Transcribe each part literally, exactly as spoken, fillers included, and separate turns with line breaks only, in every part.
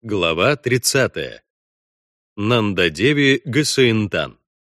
Глава тридцатая. Нандадеви Гасаинтан.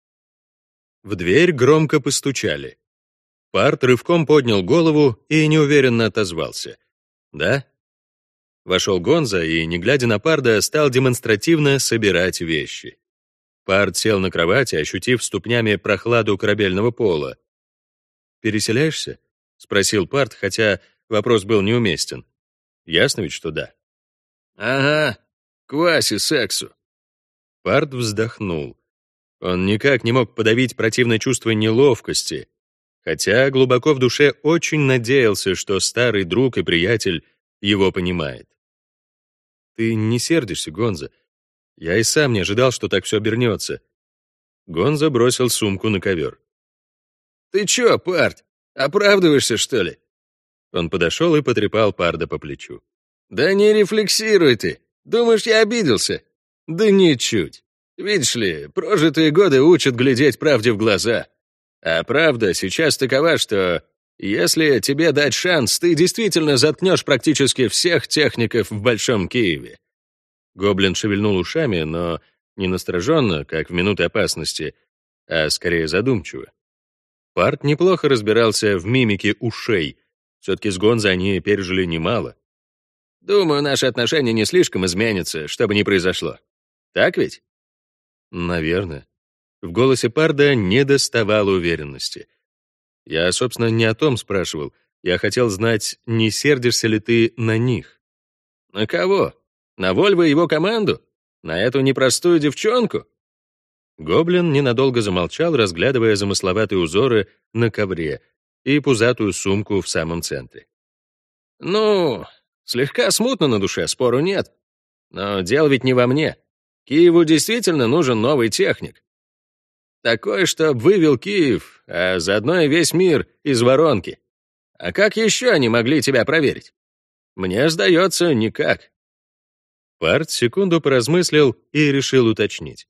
В дверь громко постучали. Парт рывком поднял голову и неуверенно отозвался. «Да?» Вошел Гонза и, не глядя на Парда, стал демонстративно собирать вещи. Парт сел на кровати, ощутив ступнями прохладу корабельного пола. «Переселяешься?» — спросил Парт, хотя вопрос был неуместен. Ясно ведь, что да.
«Ага, кваси сексу».
Парт вздохнул. Он никак не мог подавить противное чувство неловкости, хотя глубоко в душе очень надеялся, что старый друг и приятель его понимает. «Ты не сердишься, Гонза? Я и сам не ожидал, что так все обернется». Гонза бросил сумку на ковер.
«Ты чё, Парт, оправдываешься, что ли?»
Он подошел и потрепал Парда по плечу.
«Да не рефлексируй ты. Думаешь, я обиделся? Да ничуть. Видишь ли, прожитые годы учат глядеть правде в глаза. А правда сейчас такова, что если тебе дать шанс, ты действительно заткнешь практически всех техников в Большом Киеве».
Гоблин шевельнул ушами, но не настороженно, как в минуты опасности, а скорее задумчиво. Парт неплохо разбирался в мимике ушей. Все-таки с Гонзо они пережили немало.
«Думаю, наши отношения не слишком изменятся, что бы ни произошло. Так ведь?»
«Наверное». В голосе Парда недоставало уверенности. «Я, собственно, не о том спрашивал. Я хотел знать, не сердишься ли ты на них?»
«На кого? На Вольво и его команду? На эту непростую девчонку?»
Гоблин ненадолго замолчал, разглядывая замысловатые узоры на ковре и пузатую сумку в самом центре.
«Ну, слегка смутно на душе, спору нет. Но дело ведь не во мне. Киеву действительно нужен новый техник. Такой, чтоб вывел Киев, а заодно и весь мир из воронки. А как еще они могли тебя проверить? Мне сдается, никак».
Парт секунду поразмыслил и решил уточнить.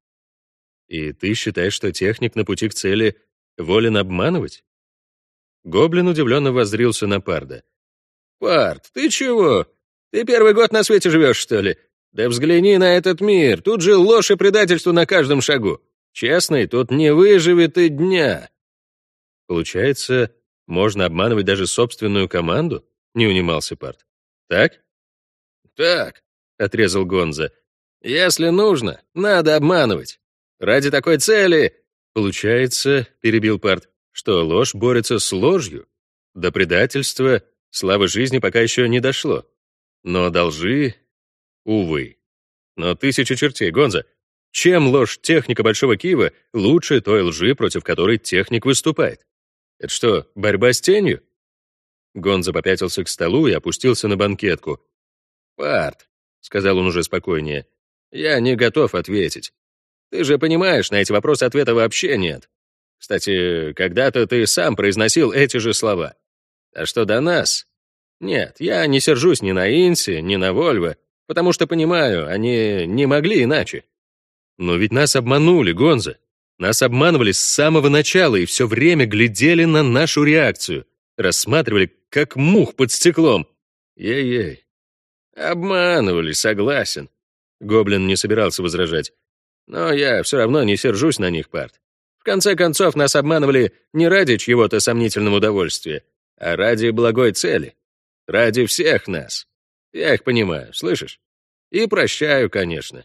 «И ты считаешь, что техник на пути к цели волен обманывать?» Гоблин удивленно воззрился на Парда.
«Парт, ты чего? Ты первый год на свете живешь, что ли? Да взгляни на этот мир, тут же ложь и предательство на каждом шагу. Честный тут не выживет и дня».
«Получается, можно обманывать даже собственную команду?» — не унимался Парт. «Так?»
«Так», — отрезал Гонза. «Если нужно, надо обманывать. Ради такой цели...»
«Получается, — перебил Парт, — что ложь борется с ложью? До предательства славы жизни пока еще не дошло. Но до лжи, увы. Но тысяча чертей, Гонза. Чем ложь техника Большого Киева лучше той лжи, против которой техник выступает? Это что, борьба с тенью?» Гонза попятился к столу и опустился на банкетку.
«Парт», — сказал он уже спокойнее, — «я не готов ответить. Ты же понимаешь, на эти вопросы ответа вообще нет. Кстати, когда-то ты сам произносил эти же слова. А что до нас? Нет, я не сержусь ни на Инси, ни на Вольво, потому что понимаю, они не могли иначе».
«Но ведь нас обманули, Гонза. Нас обманывали с самого начала и все время глядели на нашу реакцию, рассматривали как мух под стеклом.
Ей-ей. Обманывали, согласен».
Гоблин не собирался возражать.
«Но я все равно не сержусь на них, Парт. В конце концов, нас обманывали не ради чьего-то сомнительного удовольствия, а ради благой цели. Ради всех нас. Я их понимаю, слышишь? И прощаю, конечно».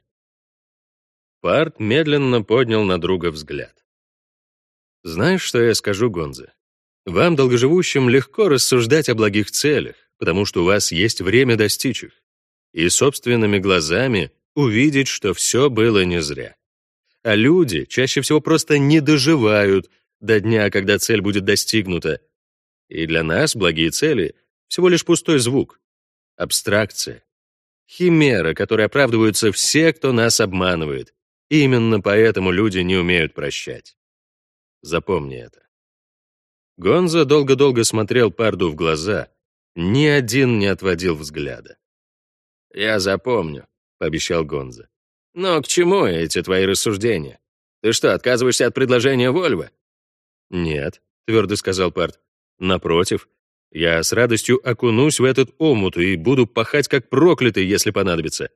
Парт медленно поднял на друга взгляд. «Знаешь, что я скажу, Гонза? Вам, долгоживущим, легко рассуждать о благих целях, потому что у вас есть время достичь их, и собственными глазами увидеть, что все было не зря. А люди чаще всего просто не доживают до дня, когда цель будет достигнута. И для нас благие цели — всего лишь пустой звук, абстракция, химера, которой оправдываются все, кто нас обманывает. И именно поэтому люди не умеют прощать. Запомни это». Гонза долго-долго смотрел Парду в глаза, ни один не отводил взгляда.
«Я запомню», — пообещал Гонза. «Но к чему эти твои рассуждения? Ты что, отказываешься от предложения Вольво?»
«Нет», — твердо сказал Парт. «Напротив, я с радостью окунусь в этот омут и буду пахать как проклятый, если понадобится.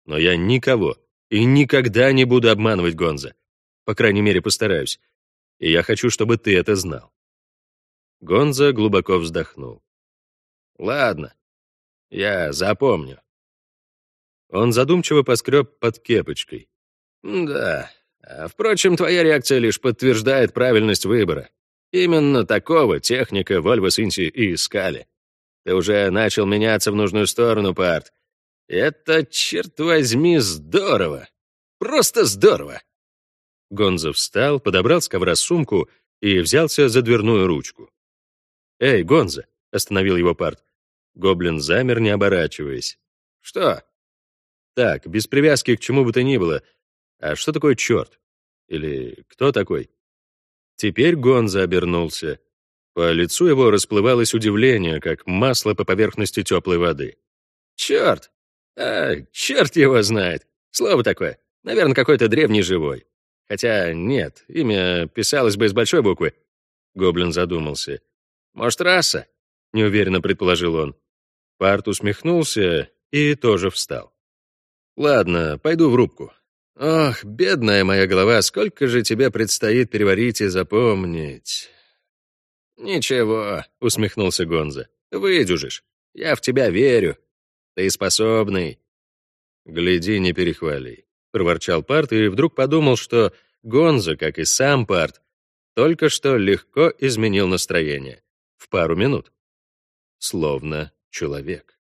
Но я никого и никогда не буду обманывать, Гонза. По крайней мере, постараюсь. И я хочу, чтобы ты это знал». Гонза глубоко вздохнул. «Ладно, я запомню». Он задумчиво поскреб под кепочкой. «Да, а, впрочем, твоя реакция лишь подтверждает правильность выбора. Именно такого техника в Ольва-Синси и искали. Ты уже начал меняться в нужную сторону, Парт. Это, черт возьми, здорово! Просто здорово!» Гонза встал, подобрал с ковра сумку и взялся за дверную ручку. «Эй, Гонза!» — остановил его Парт. Гоблин замер, не оборачиваясь. «Что?» «Так, без привязки к чему бы то ни было. А что такое черт? Или кто такой?» Теперь Гонза обернулся. По лицу его расплывалось удивление, как масло по поверхности теплой воды. «Черт! А, черт его знает! Слово такое. Наверное, какой-то древний живой. Хотя нет, имя писалось бы с большой буквы». Гоблин задумался. «Может, раса?» — неуверенно предположил он. Парт усмехнулся и тоже встал. «Ладно, пойду в рубку. Ох, бедная моя голова, сколько же тебе предстоит переварить и запомнить». «Ничего», — усмехнулся Гонза. «Выдюжишь. Я в тебя верю. Ты способный». «Гляди, не перехвали», — проворчал Парт и вдруг подумал, что Гонза, как и сам Парт, только что легко изменил настроение. В пару минут. Словно человек.